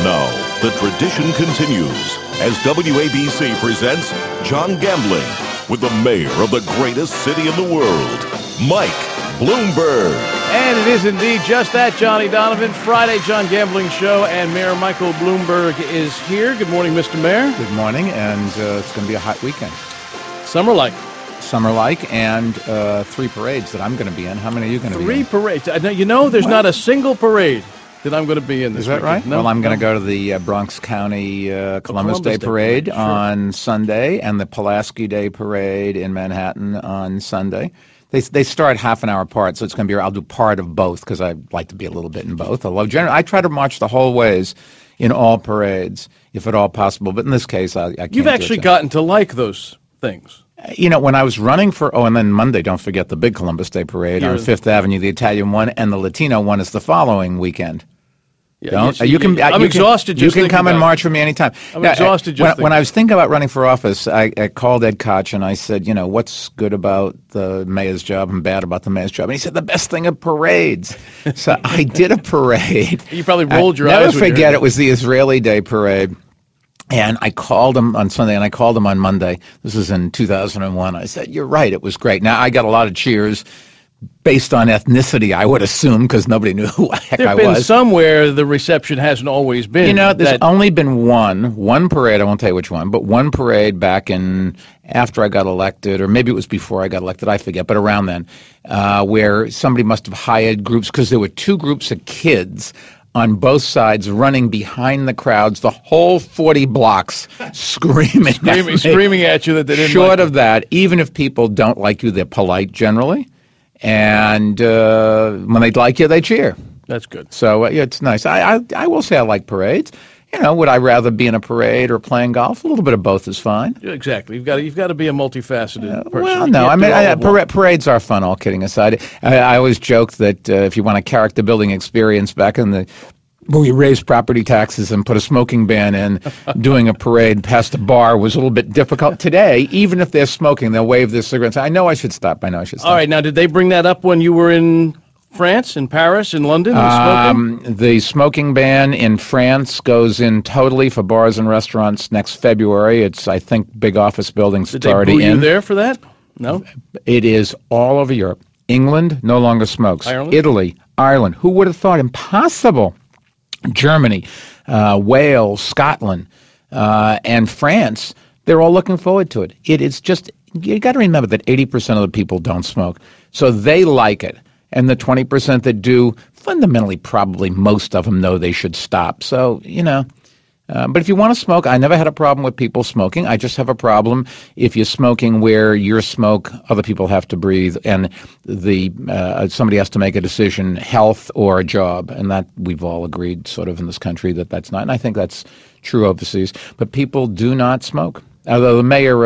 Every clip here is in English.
now, the tradition continues as WABC presents John Gambling with the mayor of the greatest city in the world, Mike Bloomberg. And it is indeed just that, Johnny Donovan. Friday John Gambling Show, and Mayor Michael Bloomberg is here. Good morning, Mr. Mayor. Good morning, and it's going to be a hot weekend. Summer-like. Summer-like, and 3 parades that I'm going to be in. How many are you going to be in? 3 parades. You know, there's not a single parade that I'm going to be in this weekend. Is that right? No, well, I'm going to go to the Bronx County Columbus Day Parade on Sunday, and the Pulaski Day Parade in Manhattan on Sunday. They start half an hour apart, so it's going to be. I'll do part of both because I like to be a little bit in both. Although generally, I try to march the whole ways in all parades, if at all possible. But in this case, I can't. You've actually gotten to like those things. You know, when I was running for, and then Monday, don't forget the big Columbus Day Parade on Fifth Avenue, the Italian one, and the Latino one is the following weekend. Yeah, I'm exhausted. You can come and march for me anytime. I'm exhausted. When I was thinking about running for office, I called Ed Koch and I said, you know, what's good about the mayor's job and bad about the mayor's job? And he said, the best thing are parades. So I did a parade. You probably rolled your eyes. Never forget, it was the Israeli Day Parade. And I called him on Sunday, and I called him on Monday. This is in 2001. I said, you're right, it was great. Now, I got a lot of cheers based on ethnicity, I would assume, because nobody knew who the heck I was. There's been somewhere the reception hasn't always been. You know, there's only been one parade, I won't tell you which one, but one parade back in after I got elected, or maybe it was before I got elected, I forget, but around then, where somebody must have hired groups, because there were 2 groups of kids on both sides running behind the crowds, the whole 40 blocks, screaming at you that they didn't Short of that, even if people don't like you, they're polite generally. And when they like you, they cheer. That's good. So it's nice. I will say I like parades. You know, would I rather be in a parade or playing golf? A little bit of both is fine. Exactly. You've got to be a multifaceted person. Well, no, I mean, parades are fun, all kidding aside. I always joke that if you want a character building experience back in the when we raised property taxes and put a smoking ban in, doing a parade past a bar was a little bit difficult. Today, even if they're smoking, they'll wave their cigarettes. I know I should stop. All right. Now, did they bring that up when you were in France, in Paris, in London? The smoking ban in France goes in totally for bars and restaurants next February. It's, I think, big office buildings. Did they boo you there for that? No? It is all over Europe. England no longer smokes. Ireland? Italy, Ireland. Who would have thought? Impossible. Germany, Wales, Scotland, and France, they're all looking forward to it. It is just, you got to remember that 80% of the people don't smoke, so they like it. And the 20% that do, fundamentally, probably most of them know they should stop. So, you know, but if you want to smoke, I never had a problem with people smoking. I just have a problem if you're smoking where your smoke, other people have to breathe, and somebody has to make a decision, health or a job, and that we've all agreed sort of in this country that that's not, and I think that's true overseas. But people do not smoke. Although the mayor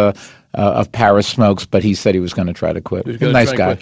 of Paris smokes, but he said he was going to try to quit. Nice guy.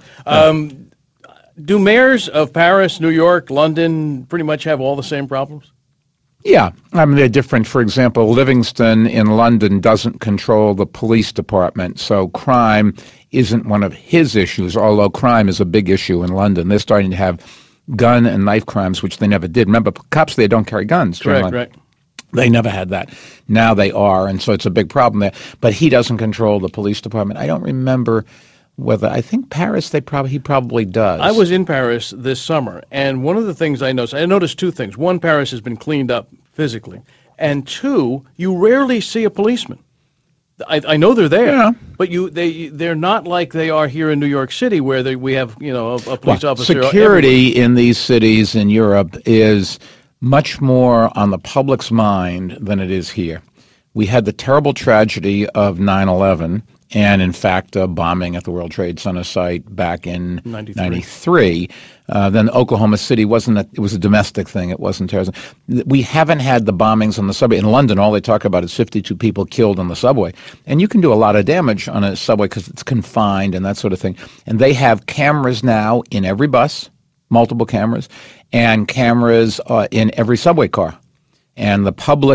Do mayors of Paris, New York, London pretty much have all the same problems? Yeah, I mean, they're different. For example, Livingston in London doesn't control the police department, so crime isn't one of his issues, although crime is a big issue in London. They're starting to have gun and knife crimes, which they never did. Remember, cops there don't carry guns. Correct. They never had that. Now they are, and so it's a big problem there. But he doesn't control the police department. I don't remember whether, I think Paris, he probably does. I was in Paris this summer, and one of the things I noticed 2 things. One, Paris has been cleaned up physically, and 2, you rarely see a policeman. I know they're there, but they're not like they are here in New York City, where we have a police officer. Security in these cities in Europe is much more on the public's mind than it is here. We had the terrible tragedy of 9/11. And, in fact, a bombing at the World Trade Center site back in 93. Then Oklahoma City it was a domestic thing. It wasn't terrorism. We haven't had the bombings on the subway. In London, all they talk about is 52 people killed on the subway. And you can do a lot of damage on a subway because it's confined and that sort of thing. And they have cameras now in every bus, multiple cameras, and cameras in every subway car. And the public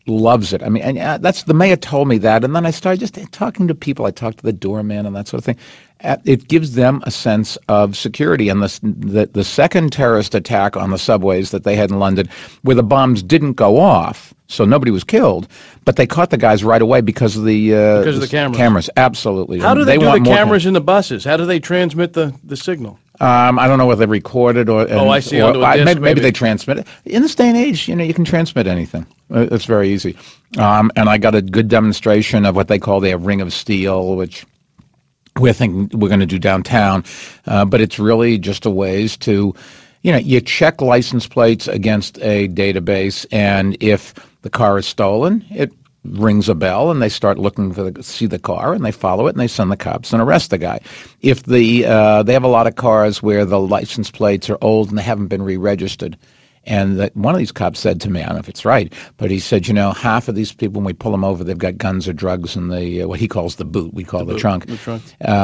loves it. I mean, and that's the mayor told me that, and then I started just talking to people. I talked to the doorman and that sort of thing. It gives them a sense of security. And the second terrorist attack on the subways that they had in London, where the bombs didn't go off, so nobody was killed, but they caught the guys right away because of the cameras. Absolutely. How do they do the cameras in the buses? How do they transmit the signal? I don't know whether they record it or. I see. Onto a disc, maybe they transmit it. In this day and age, you can transmit anything. It's very easy. And I got a good demonstration of what they call their Ring of Steel, which we're thinking we're going to do downtown. But it's really just a ways to, you check license plates against a database, and if the car is stolen, it rings a bell, and they start looking see the car, and they follow it, and they send the cops and arrest the guy. If they have a lot of cars where the license plates are old and they haven't been re-registered, and one of these cops said to me, I don't know if it's right, but he said, half of these people, when we pull them over, they've got guns or drugs in the what he calls the boot, we call the trunk. The trunk.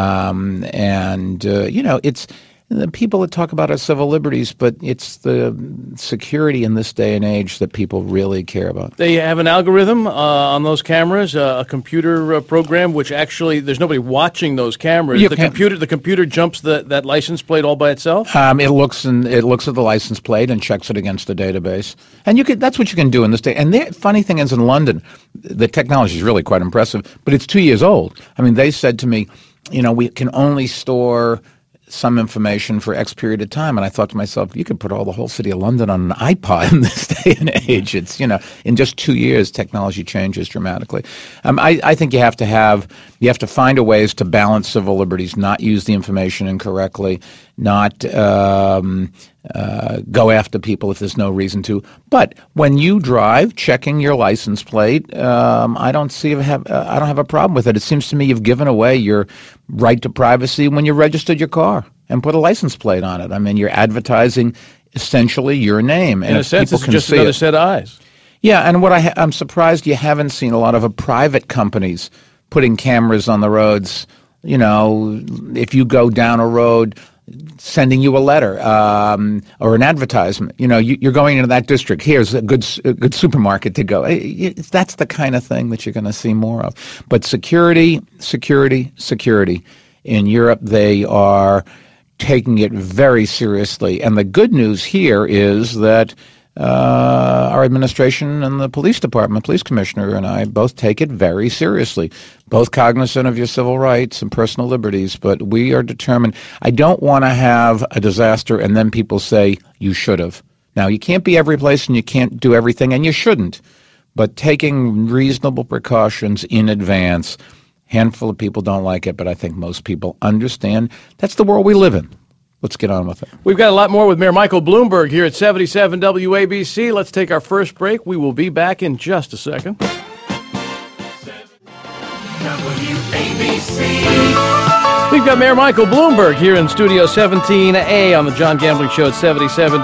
It's the people that talk about our civil liberties, but it's the security in this day and age that people really care about. They have an algorithm on those cameras, a computer program, which actually there's nobody watching those cameras. The computer jumps that license plate all by itself. It looks at the license plate and checks it against the database, and that's what you can do in this day. And the funny thing is, in London, the technology is really quite impressive, but it's 2 years old. I mean, they said to me, we can only store some information for X period of time. And I thought to myself, you could put the whole city of London on an iPod in this day and age. It's, in just 2 years, technology changes dramatically. I think you have to find a ways to balance civil liberties, not use the information incorrectly, not go after people if there's no reason to. But when you drive, checking your license plate, I don't have a problem with it. It seems to me you've given away your right to privacy when you registered your car and put a license plate on it. I mean, you're advertising essentially your name. And in a sense, it's just another set of eyes. Yeah, and I'm surprised you haven't seen a lot of private companies putting cameras on the roads. If you go down a road, sending you a letter or an advertisement. You're going into that district. Here's a good supermarket to go. That's the kind of thing that you're going to see more of. But security. In Europe, they are taking it very seriously. And the good news here is that our administration and the police department, police commissioner and I both take it very seriously, both cognizant of your civil rights and personal liberties, but we are determined. I don't want to have a disaster and then people say, you should have. Now, you can't be every place and you can't do everything, and you shouldn't, but taking reasonable precautions in advance. Handful of people don't like it, but I think most people understand that's the world we live in. Let's get on with it. We've got a lot more with Mayor Michael Bloomberg here at 77 WABC. Let's take our first break. We will be back in just a second. WABC. We've got Mayor Michael Bloomberg here in Studio 17A on the John Gambling Show at 77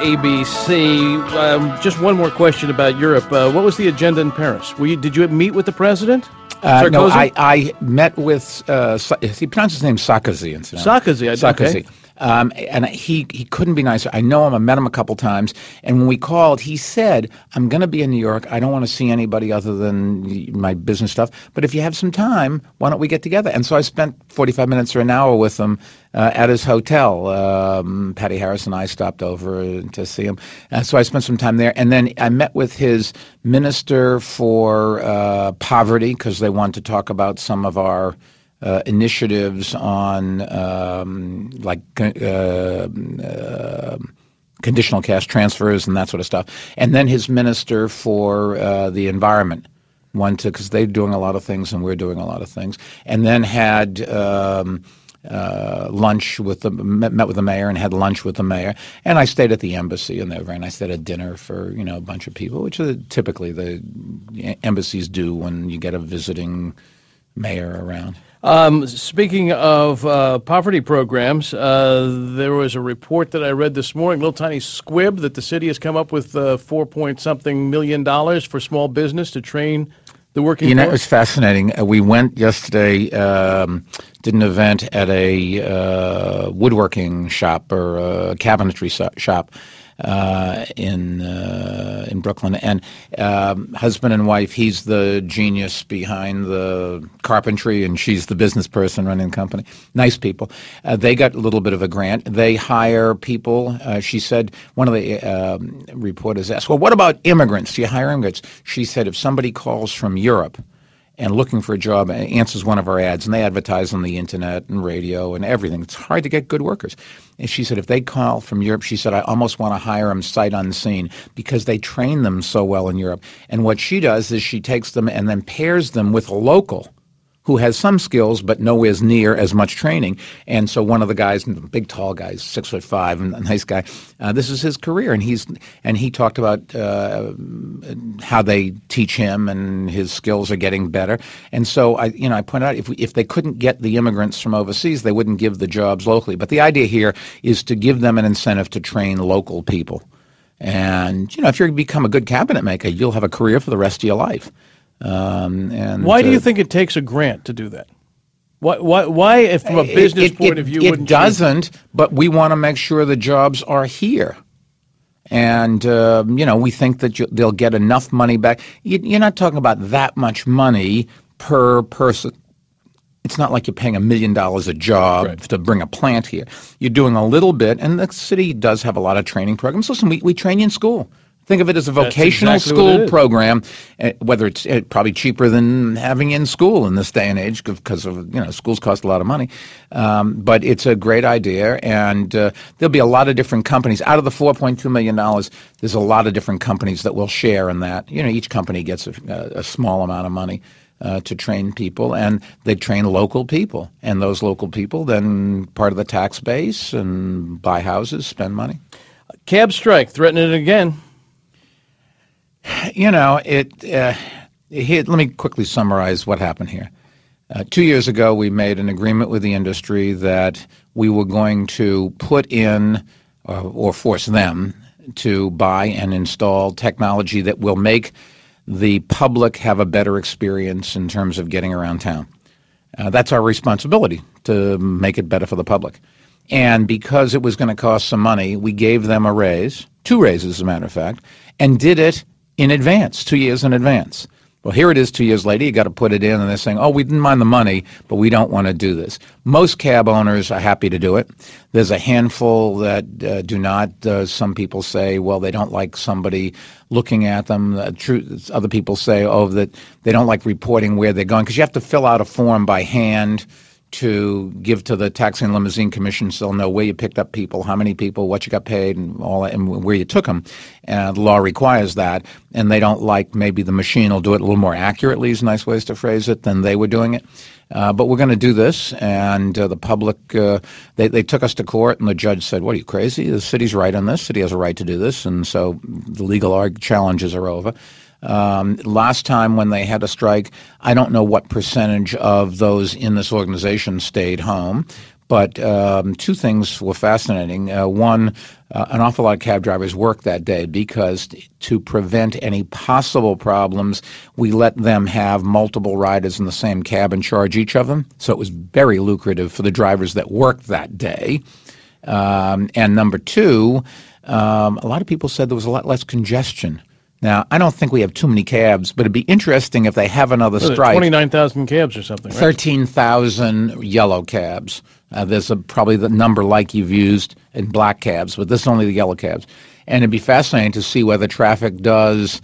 WABC. Just one more question about Europe. What was the agenda in Paris? Did you meet with the president? No, I met with, he pronounced his name Sarkozy. Sarkozy. Okay. And he couldn't be nicer. I know him. I met him a couple times. And when we called, he said, I'm going to be in New York. I don't want to see anybody other than my business stuff. But if you have some time, why don't we get together? And so I spent 45 minutes or an hour with him at his hotel. Patty Harris and I stopped over to see him. So I spent some time there. And then I met with his minister for poverty because they wanted to talk about some of our initiatives on conditional cash transfers and that sort of stuff. And then his minister for the environment because they're doing a lot of things and we're doing a lot of things. And then had lunch met with the mayor and had lunch with the mayor. And I stayed at the embassy and I stayed at dinner for a bunch of people, which is typically the embassies do when you get a visiting mayor around. Speaking of poverty programs, there was a report that I read this morning, a little tiny squib, that the city has come up with $4-point-something million for small business to train the working force. It was fascinating. We went yesterday, did an event at a woodworking shop or a cabinetry shop. in Brooklyn, and husband and wife. He's the genius behind the carpentry, and she's the business person running the company. Nice people. They got a little bit of a grant. They hire people. She said, one of the reporters asked, "Well, what about immigrants? Do you hire immigrants?" She said, if somebody calls from Europe and looking for a job, answers one of our ads, and they advertise on the internet and radio and everything. It's hard to get good workers. And she said if they call from Europe, she said, I almost want to hire them sight unseen because they train them so well in Europe. And what she does is she takes them and then pairs them with a local who has some skills but nowhere near as much training. And so one of the guys, big tall guy, 6'5", and a nice guy, this is his career. And he talked about how they teach him and his skills are getting better. And so I point out if they couldn't get the immigrants from overseas, they wouldn't give the jobs locally. But the idea here is to give them an incentive to train local people. And if you become a good cabinet maker, you'll have a career for the rest of your life. And why do you think it takes a grant to do that? Why if from a business point of view, it doesn't? But we want to make sure the jobs are here, and we think that they'll get enough money back. You're not talking about that much money per person. It's not like you're paying $1 million a job to bring a plant here. You're doing a little bit, and the city does have a lot of training programs. Listen, we train you in school. Think of it as a vocational school program, whether it's probably cheaper than having in school in this day and age because of schools cost a lot of money. But it's a great idea, and there'll be a lot of different companies. Out of the $4.2 million, there's a lot of different companies that will share in that. Each company gets a small amount of money to train people, and they train local people. And those local people then part of the tax base and buy houses, spend money. Cab strike, threatening it again. Let me quickly summarize what happened here. 2 years ago, we made an agreement with the industry that we were going to put in or force them to buy and install technology that will make the public have a better experience in terms of getting around town. That's our responsibility, to make it better for the public. And because it was going to cost some money, we gave them a raise, 2 raises as a matter of fact, and did it in advance, 2 years in advance. Well, here it is 2 years later. You got to put it in, and they're saying, oh, we didn't mind the money, but we don't want to do this. Most cab owners are happy to do it. There's a handful that do not. Some people say, well, they don't like somebody looking at them. Other people say, that they don't like reporting where they're going, because you have to fill out a form by hand to give to the Taxi and Limousine Commission, so they'll know where you picked up people, how many people, what you got paid, and all that, and where you took them. And the law requires that, and they don't like maybe the machine will do it a little more accurately, is nice ways to phrase it, than they were doing it. But we're going to do this, and the public, they took us to court, and the judge said, what, are you crazy? The city's right on this. The city has a right to do this, and so the legal challenges are over. Last time when they had a strike, I don't know what percentage of those in this organization stayed home, but 2 things were fascinating. One, an awful lot of cab drivers worked that day because to prevent any possible problems, we let them have multiple riders in the same cab and charge each of them. So it was very lucrative for the drivers that worked that day. And number 2, a lot of people said there was a lot less congestion. Now, I don't think we have too many cabs, but it'd be interesting if they have another strike. 29,000 cabs or something, right? 13,000 yellow cabs. There's probably the number like you've used in black cabs, but this is only the yellow cabs. And it'd be fascinating to see whether traffic does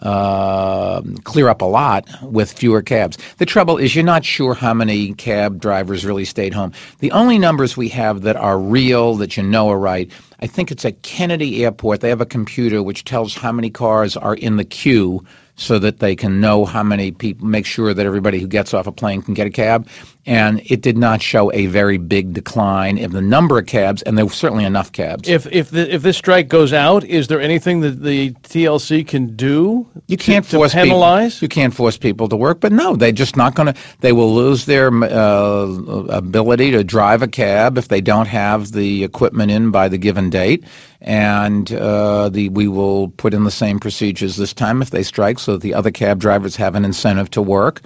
clear up a lot with fewer cabs. The trouble is you're not sure how many cab drivers really stayed home. The only numbers we have that are real, that are right, I think it's at Kennedy Airport. They have a computer which tells how many cars are in the queue so that they can know how many people, make sure that everybody who gets off a plane can get a cab. And it did not show a very big decline in the number of cabs, and there were certainly enough cabs. If this strike goes out, is there anything that the TLC can do to penalize? You can't force people to work, but no, they're just not going to. They will lose their ability to drive a cab if they don't have the equipment in by the given date. And we will put in the same procedures this time if they strike, so that the other cab drivers have an incentive to work.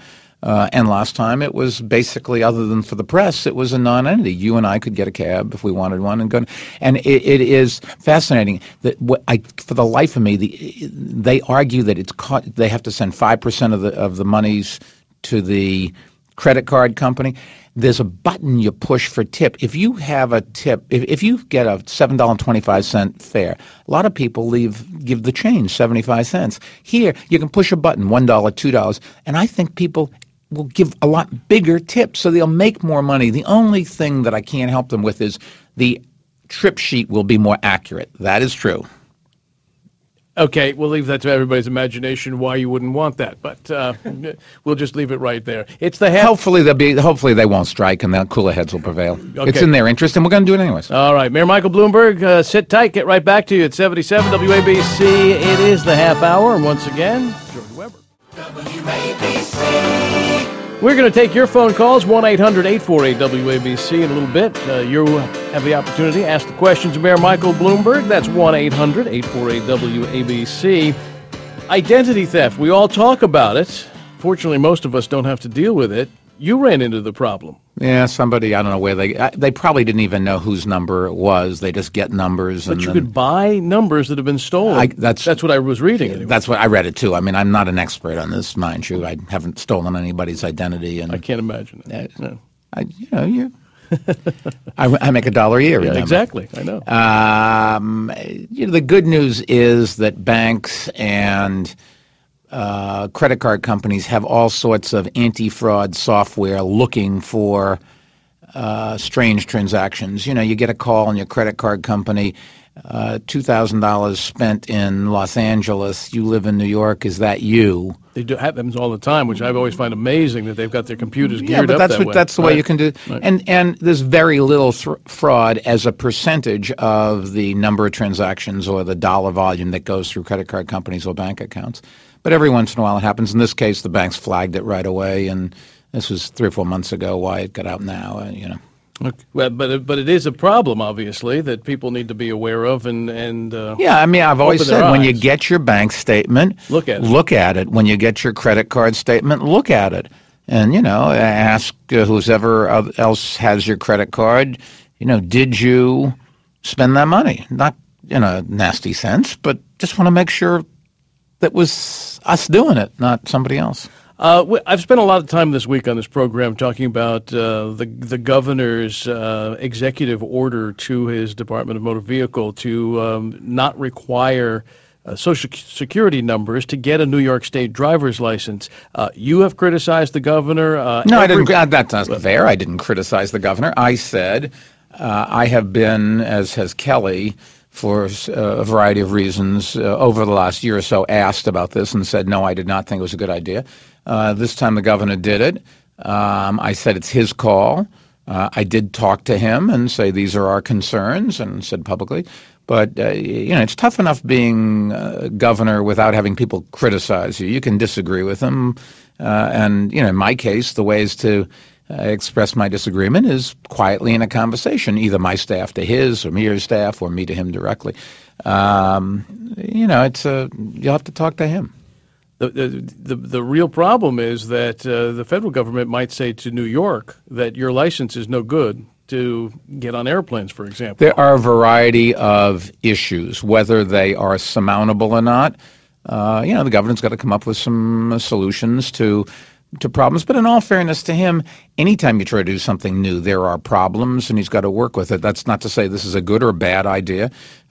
And last time it was basically, other than for the press, it was a non-entity. You and I could get a cab if we wanted one and go. And it is fascinating that for the life of me, they argue that they have to send 5% of the monies to the credit card company. There's a button you push for tip. If you have a tip, if you get a $7.25 fare, a lot of people give the change, 75 cents. Here, you can push a button, $1, $2, and I think people will give a lot bigger tips, so they'll make more money. The only thing that I can't help them with is the trip sheet will be more accurate. That is true. Okay, we'll leave that to everybody's imagination why you wouldn't want that, but we'll just leave it right there. It's the half. Hopefully they won't strike and the cooler heads will prevail. Okay. It's in their interest, and we're going to do it anyways. All right, Mayor Michael Bloomberg, sit tight. Get right back to you at 77 WABC. It is the half hour, and once again, George Weber. WABC. We're going to take your phone calls, 1-800-848-WABC in a little bit. You have the opportunity to ask the questions of Mayor Michael Bloomberg. That's 1-800-848-WABC. Identity theft, we all talk about it. Fortunately, most of us don't have to deal with it. You ran into the problem. Yeah, somebody, I don't know where they probably didn't even know whose number it was. They just get numbers. But you could buy numbers that have been stolen. That's what I was reading. Anyway. That's what I read it too. I mean, I'm not an expert on this, mind you. I haven't stolen anybody's identity. And I can't imagine it. No. I make $1 a year. Really. Exactly, I know. The good news is that banks and credit card companies have all sorts of anti-fraud software looking for strange transactions. You get a call on your credit card company, $2,000 spent in Los Angeles. You live in New York. Is that you? They do happens all the time, which I've always find amazing that they've got their computers geared up that way. That's the way you can do. Right. And there's very little fraud as a percentage of the number of transactions or the dollar volume that goes through credit card companies or bank accounts. But every once in a while it happens. In this case, the banks flagged it right away, and this was 3 or 4 months ago. Why it got out now, Okay. Well, but it is a problem, obviously, that people need to be aware of, and yeah. I mean, I've always said when you get your bank statement, look at it. When you get your credit card statement, look at it, and ask whoever else has your credit card. Did you spend that money? Not in a nasty sense, but just want to make sure that was us doing it, not somebody else. I've spent a lot of time this week on this program talking about the governor's executive order to his Department of Motor Vehicle to not require Social Security numbers to get a New York State driver's license. You have criticized the governor. No, I didn't. That's not fair. I didn't criticize the governor. I said I have been, as has Kelly, for a variety of reasons over the last year or so, asked about this and said, no, I did not think it was a good idea. This time the governor did it. I said it's his call. I did talk to him and say these are our concerns and said publicly. But, it's tough enough being governor without having people criticize you. You can disagree with them. And, in my case, the ways to express my disagreement is quietly in a conversation, either my staff to his or me or his staff or me to him directly. You'll have to talk to him. The real problem is that the federal government might say to New York that your license is no good to get on airplanes, for example. There are a variety of issues, whether they are surmountable or not. The government's got to come up with some solutions to problems. But in all fairness to him, anytime you try to do something new, there are problems, and he's got to work with it. That's not to say this is a good or a bad idea.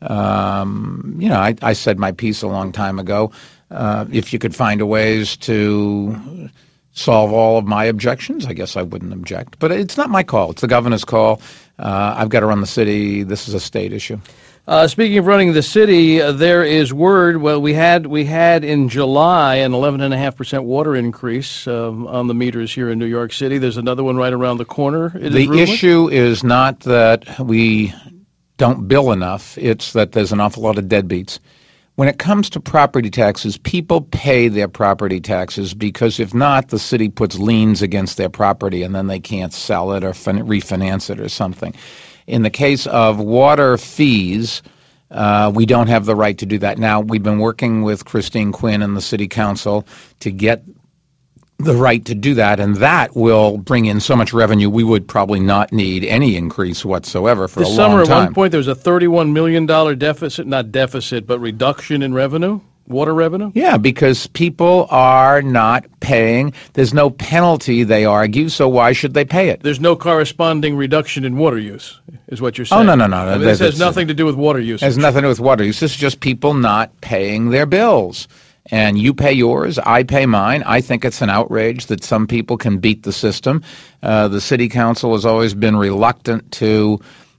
I said my piece a long time ago. If you could find a ways to solve all of my objections, I guess I wouldn't object. But it's not my call. It's the governor's call. I've got to run the city. This is a state issue. Speaking of running the city, there is word. Well, we had in July an 11.5% water increase on the meters here in New York City. There's another one right around the corner. The issue is not that we don't bill enough. It's that there's an awful lot of deadbeats. When it comes to property taxes, people pay their property taxes because if not, the city puts liens against their property and then they can't sell it or refinance it or something. In the case of water fees, we don't have the right to do that. Now, we've been working with Christine Quinn and the City Council to get the right to do that, and that will bring in so much revenue we would probably not need any increase whatsoever for a long time. This summer, at one point, there was a $31 million deficit, not deficit, but reduction in revenue, water revenue? Yeah, because people are not paying. There's no penalty, they argue, so why should they pay it? There's no corresponding reduction in water use, is what you're saying. Oh, no. I mean, this has nothing to do with water use. It has nothing to do with water use. This is just people not paying their bills. And you pay yours, I pay mine. I think it's an outrage that some people can beat the system. The city council has always been reluctant to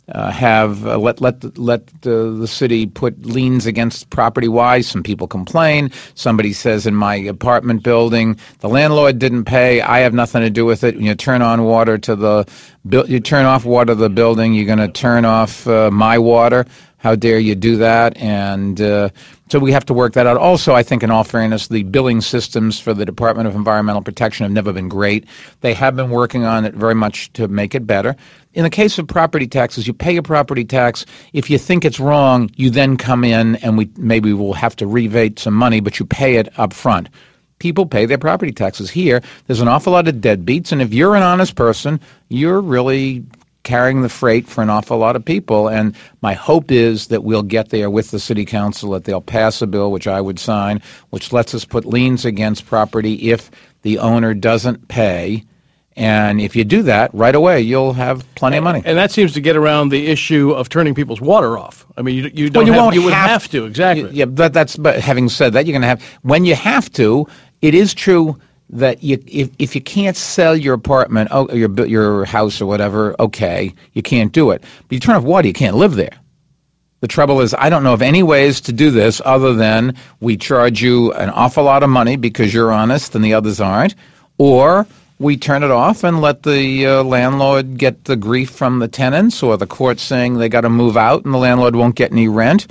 let the city put liens against property-wise. Some people complain. Somebody says in my apartment building, the landlord didn't pay. I have nothing to do with it. When you turn on water you turn off water to the building, you're going to turn off my water. How dare you do that? And so we have to work that out. Also, I think in all fairness, the billing systems for the Department of Environmental Protection have never been great. They have been working on it very much to make it better. In the case of property taxes, you pay a property tax. If you think it's wrong, you then come in and maybe we'll have to rebate some money, but you pay it up front. People pay their property taxes. Here, there's an awful lot of deadbeats, and if you're an honest person, you're really carrying the freight for an awful lot of people. And my hope is that we'll get there with the city council, that they'll pass a bill, which I would sign, which lets us put liens against property if the owner doesn't pay. And if you do that, right away, you'll have plenty of money. And that seems to get around the issue of turning people's water off. I mean, you would have to, exactly. Yeah, but having said that, you're going to have, when you have to, it is true that if you can't sell your apartment, your house or whatever, okay, you can't do it. But you turn off water, you can't live there. The trouble is, I don't know of any ways to do this other than we charge you an awful lot of money because you're honest and the others aren't, or we turn it off and let the landlord get the grief from the tenants, or the court saying they got to move out and the landlord won't get any rent.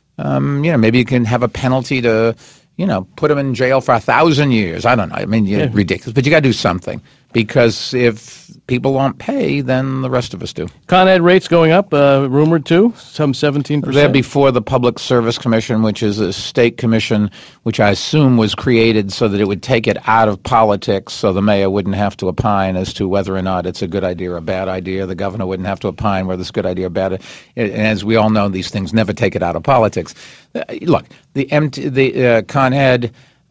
Maybe you can have a penalty to put them in jail for 1,000 years. I don't know. I mean, ridiculous. But you got to do something, because if people won't pay, then the rest of us do. Con Ed rates going up, rumored too, some 17%. They're before the Public Service Commission, which is a state commission, which I assume was created so that it would take it out of politics, so the mayor wouldn't have to opine as to whether or not it's a good idea or a bad idea. The governor wouldn't have to opine whether it's a good idea or bad. And as we all know, these things never take it out of politics. Look, the Con Ed,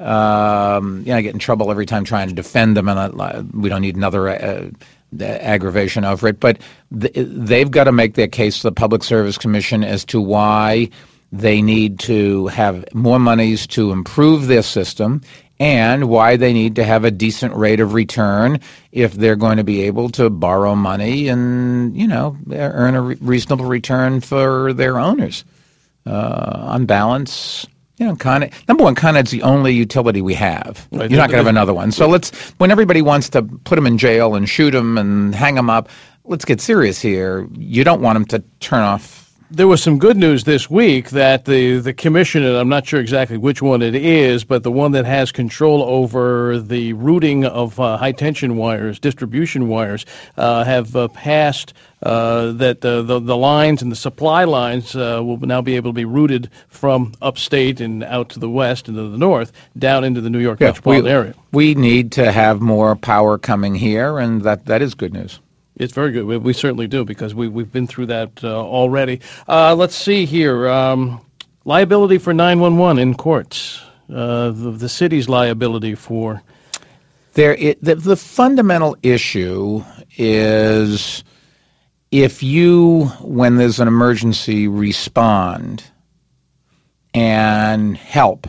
I get in trouble every time trying to defend them, and we don't need another aggravation over it. But they've got to make their case to the Public Service Commission as to why they need to have more monies to improve their system, and why they need to have a decent rate of return if they're going to be able to borrow money and, earn a reasonable return for their owners. On balance, number one, Con Ed's the only utility we have. You're not going to have another one. So when everybody wants to put them in jail and shoot them and hang them up, let's get serious here. You don't want them to turn off. There was some good news this week that the commission, and I'm not sure exactly which one it is, but the one that has control over the routing of high-tension wires, distribution wires, have passed that the lines and the supply lines will now be able to be routed from upstate and out to the west and to the north, down into the New York metropolitan area. We need to have more power coming here, and that is good news. It's very good. We certainly do, because we've been through that already. Let's see here. Liability for 911 in courts. The city's liability for... The fundamental issue is if you, when there's an emergency, respond and help,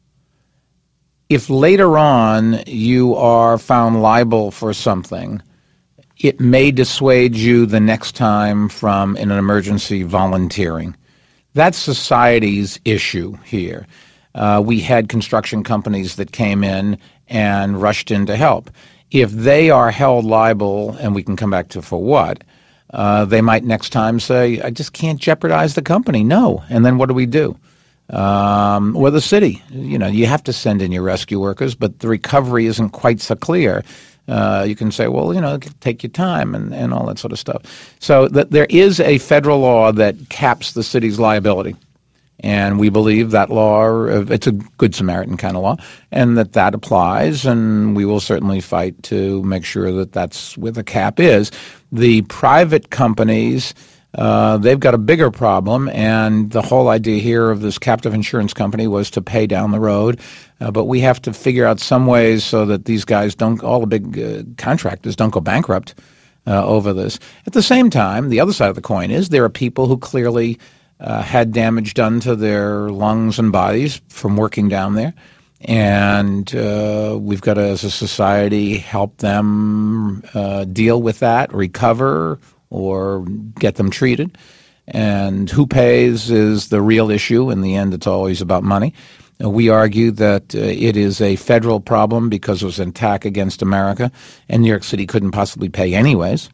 if later on you are found liable for something, it may dissuade you the next time from, in an emergency, volunteering. That's society's issue here. We had construction companies that came in and rushed in to help. If they are held liable, and we can come back to for what, they might next time say, I just can't jeopardize the company. No. And then what do we do? Or the city. You have to send in your rescue workers, but the recovery isn't quite so clear. You can say, well, take your time and all that sort of stuff. So there is a federal law that caps the city's liability. And we believe that law, it's a Good Samaritan kind of law, and that applies, and we will certainly fight to make sure that that's where the cap is. The private companies, they've got a bigger problem, and the whole idea here of this captive insurance company was to pay down the road. But we have to figure out some ways so that these guys all the big contractors don't go bankrupt over this. At the same time, the other side of the coin is there are people who clearly had damage done to their lungs and bodies from working down there. And we've got to, as a society, help them deal with that, recover, or get them treated. And who pays is the real issue. In the end, it's always about money. We argue that it is a federal problem because it was an attack against America, and New York City couldn't possibly pay anyways.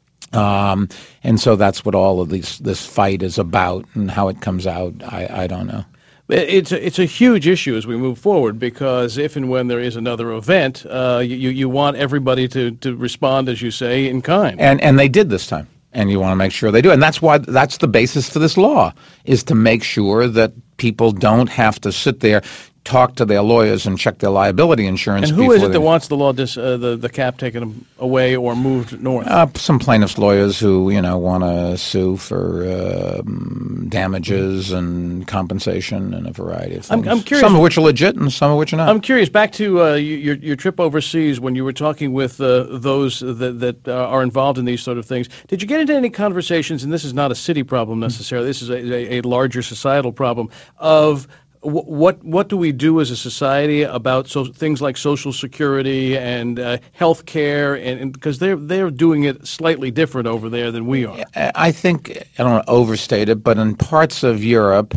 And so that's what all of this fight is about, and how it comes out, I don't know. It's a huge issue as we move forward, because if and when there is another event, you want everybody to respond, as you say, in kind. And they did this time, and you want to make sure they do. And that's the basis for this law, is to make sure that people don't have to sit there, talk to their lawyers, and check their liability insurance. And who is it that wants the law, the cap taken away or moved north? Some plaintiffs' lawyers who want to sue for damages and compensation and a variety of things. I'm curious. Some of which are legit and some of which are not. I'm curious. Back to your trip overseas, when you were talking with those that are involved in these sort of things. Did you get into any conversations? And this is not a city problem necessarily. This is a larger societal problem of what do we do as a society about things like Social Security and health care, and because they're doing it slightly different over there than we are. I think, I don't want to overstate it, but in parts of Europe,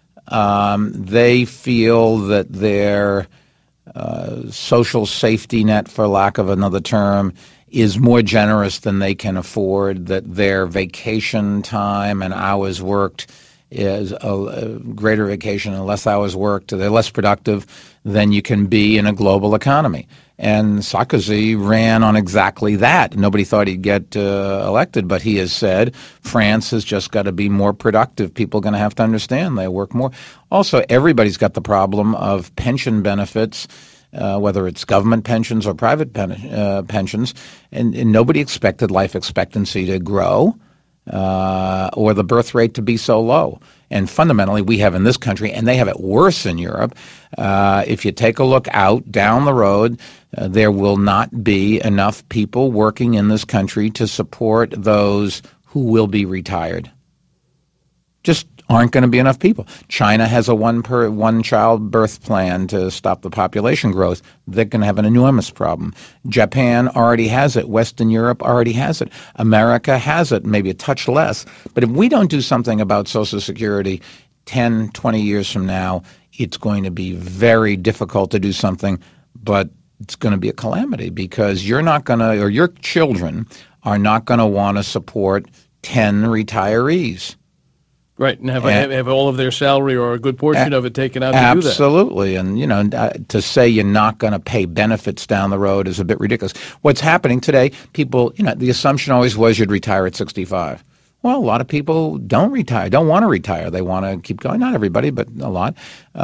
they feel that their social safety net, for lack of another term, is more generous than they can afford, that their vacation time and hours worked is a greater vacation and less hours worked. They're less productive than you can be in a global economy. And Sarkozy ran on exactly that. Nobody thought he'd get elected, but he has said France has just got to be more productive. People are going to have to understand they work more. Also, everybody's got the problem of pension benefits, whether it's government pensions or private pensions, and nobody expected life expectancy to grow. Or the birth rate to be so low. And fundamentally, we have in this country, and they have it worse in Europe, if you take a look out down the road, there will not be enough people working in this country to support those who will be retired. Just aren't going to be enough people. China has a one-child birth plan to stop the population growth. They're going to have an enormous problem. Japan already has it. Western Europe already has it. America has it, maybe a touch less. But if we don't do something about Social Security 10, 20 years from now, it's going to be very difficult to do something, but it's going to be a calamity, because you're not going to, or your children are not going to want to support 10 retirees. Right, and have all of their salary or a good portion of it taken out to do that. Absolutely, and to say you're not going to pay benefits down the road is a bit ridiculous. What's happening today, people, the assumption always was you'd retire at 65. Well, a lot of people don't want to retire. They want to keep going. Not everybody, but a lot.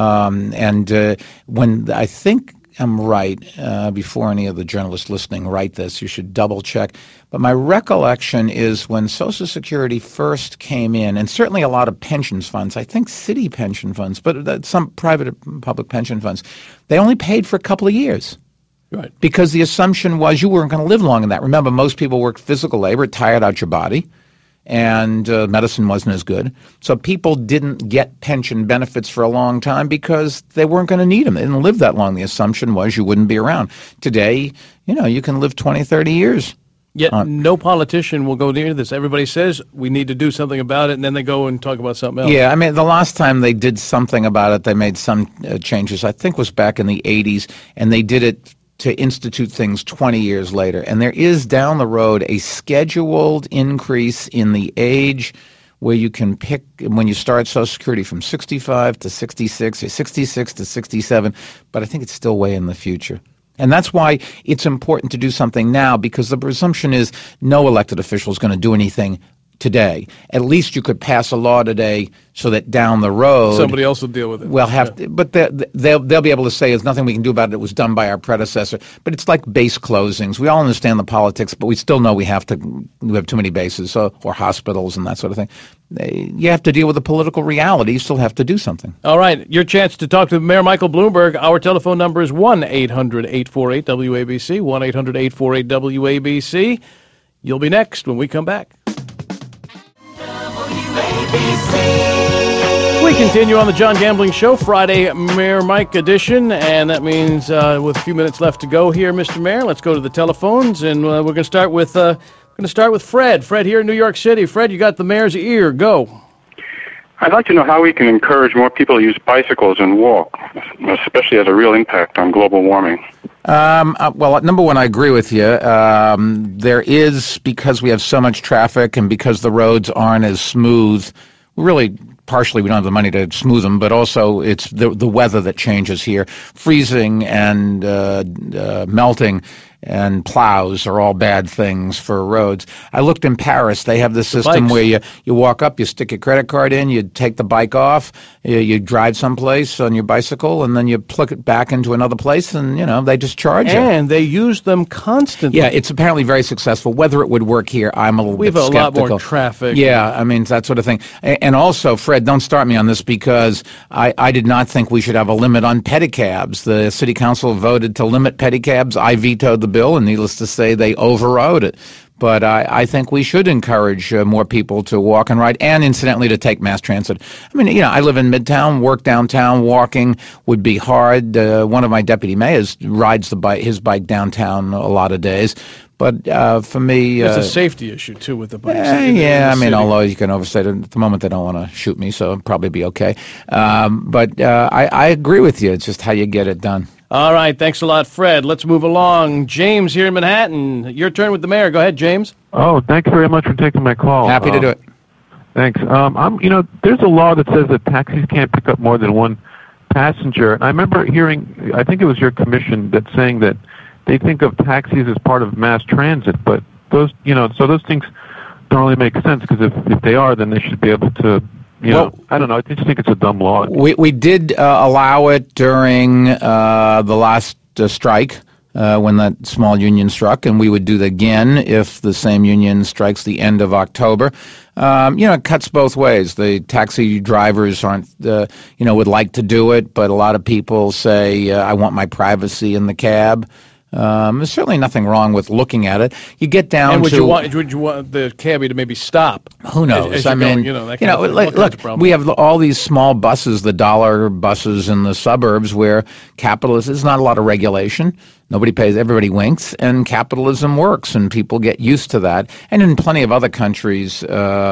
When I think I'm right, before any of the journalists listening write this, you should double check. But my recollection is when Social Security first came in, and certainly a lot of pensions funds, I think city pension funds, but some private and public pension funds, they only paid for a couple of years. Right. Because the assumption was you weren't going to live long in that. Remember, most people worked physical labor, tired out your body, and medicine wasn't as good. So people didn't get pension benefits for a long time because they weren't going to need them. They didn't live that long. The assumption was you wouldn't be around. Today, you can live 20, 30 years. Yet no politician will go near this. Everybody says we need to do something about it, and then they go and talk about something else. Yeah, I mean, the last time they did something about it, they made some changes, I think was back in the 80s, and they did it to institute things 20 years later. And there is down the road a scheduled increase in the age where you can pick when you start Social Security from 65 to 66 or 66 to 67, but I think it's still way in the future. And that's why it's important to do something now, because the presumption is no elected official is going to do anything today. At least you could pass a law today so that down the road somebody else will deal with it. We'll have to, but they'll be able to say there's nothing we can do about it. It was done by our predecessor. But it's like base closings. We all understand the politics, but we still know we have too many bases, or hospitals and that sort of thing. You have to deal with the political reality. You still have to do something. All right, your chance to talk to Mayor Michael Bloomberg. Our telephone number is 1-800-848-WABC, 1-800-848-WABC. You'll be next when we come back. We continue on the John Gambling Show, Friday Mayor Mike edition, and that means with a few minutes left to go here, Mr. Mayor, let's go to the telephones, and we're going to start with Fred. Fred here in New York City. Fred, you got the mayor's ear. Go. I'd like to know how we can encourage more people to use bicycles and walk, especially as a real impact on global warming. Well, number one, I agree with you. There is, because we have so much traffic and because the roads aren't as smooth, really partially we don't have the money to smooth them, but also it's the weather that changes here. Freezing and melting and plows are all bad things for roads. I looked in Paris. They have this system where you walk up, you stick your credit card in, you take the bike off, you drive someplace on your bicycle, and then you plug it back into another place, and, they just charge you. And they use them constantly. Yeah, it's apparently very successful. Whether it would work here, I'm a little bit skeptical. We have a lot more traffic. Yeah, I mean, that sort of thing. And also, Fred, don't start me on this, because I did not think we should have a limit on pedicabs. The city council voted to limit pedicabs. I vetoed the bill, and needless to say, they overrode it. But I think we should encourage more people to walk and ride, and incidentally to take mass transit. I mean, I live in Midtown, work downtown. Walking would be hard. One of my deputy mayors rides his bike downtown a lot of days. But for me, it's a safety issue too with the bikes. I mean, although you can overstate it at the moment, they don't want to shoot me, so it'll probably be okay. But I agree with you. It's just how you get it done. All right, thanks a lot, Fred. Let's move along. James here in Manhattan. Your turn with the mayor. Go ahead, James. Oh, thanks very much for taking my call. Happy to do it. Thanks. There's a law that says that taxis can't pick up more than one passenger. And I remember hearing, I think it was your commission that's saying that they think of taxis as part of mass transit, but those things don't really make sense, because if they are, then they should be able to. I don't know. I just think it's a dumb law. We did allow it during the last strike when that small union struck, and we would do it again if the same union strikes the end of October. It cuts both ways. The taxi drivers would like to do it, but a lot of people say, I want my privacy in the cab. There's certainly nothing wrong with looking at it. You get down and would you want the cabbie to maybe stop? Who knows? As look, we have all these small buses, the dollar buses in the suburbs, where capitalism is not a lot of regulation. Nobody pays, everybody winks, and capitalism works, and people get used to that. And in plenty of other countries,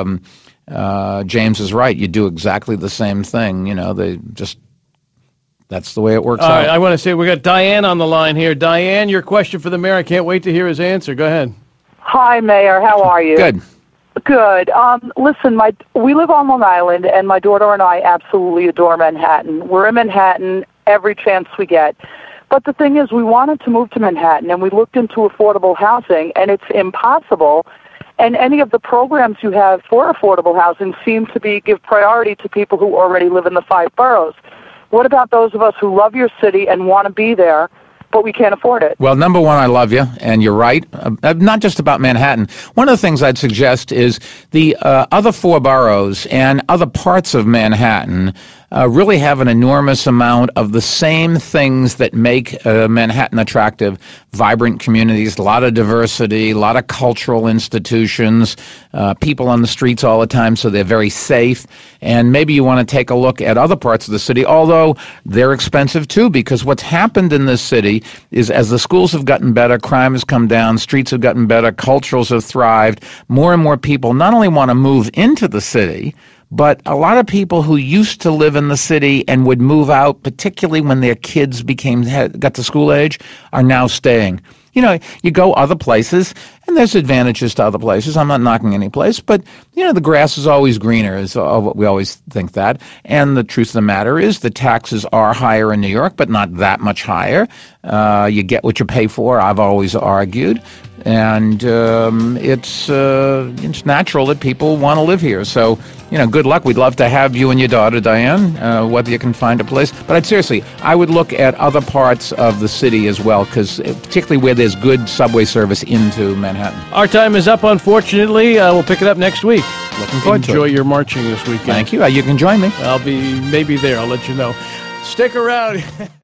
James is right. You do exactly the same thing. They just. That's the way it works out. All right, I want to say we got Diane on the line here. Diane, your question for the mayor. I can't wait to hear his answer. Go ahead. Hi, Mayor. How are you? Good. Good. Listen, we live on Long Island, and my daughter and I absolutely adore Manhattan. We're in Manhattan every chance we get. But the thing is, we wanted to move to Manhattan, and we looked into affordable housing, and it's impossible. And any of the programs you have for affordable housing seem to give priority to people who already live in the 5 boroughs. What about those of us who love your city and want to be there, but we can't afford it? Well, number one, I love you, and you're right. Not just about Manhattan. One of the things I'd suggest is the other 4 boroughs and other parts of Manhattan really have an enormous amount of the same things that make Manhattan attractive. Vibrant communities, a lot of diversity, a lot of cultural institutions, people on the streets all the time, so they're very safe. And maybe you want to take a look at other parts of the city, although they're expensive too, because what's happened in this city is as the schools have gotten better, crime has come down, streets have gotten better, culturals have thrived, more and more people not only want to move into the city, but a lot of people who used to live in the city and would move out, particularly when their kids got to school age, are now staying. You go other places, and there's advantages to other places. I'm not knocking any place, but, the grass is always greener, we always think that. And the truth of the matter is the taxes are higher in New York, but not that much higher. You get what you pay for, I've always argued. And it's natural that people want to live here. So, good luck. We'd love to have you and your daughter, Diane, whether you can find a place. But I would look at other parts of the city as well, because particularly where there's good subway service into Manhattan. Our time is up, unfortunately. We'll pick it up next week. Looking forward to it. Enjoy your marching this weekend. Thank you. You can join me. I'll be maybe there. I'll let you know. Stick around.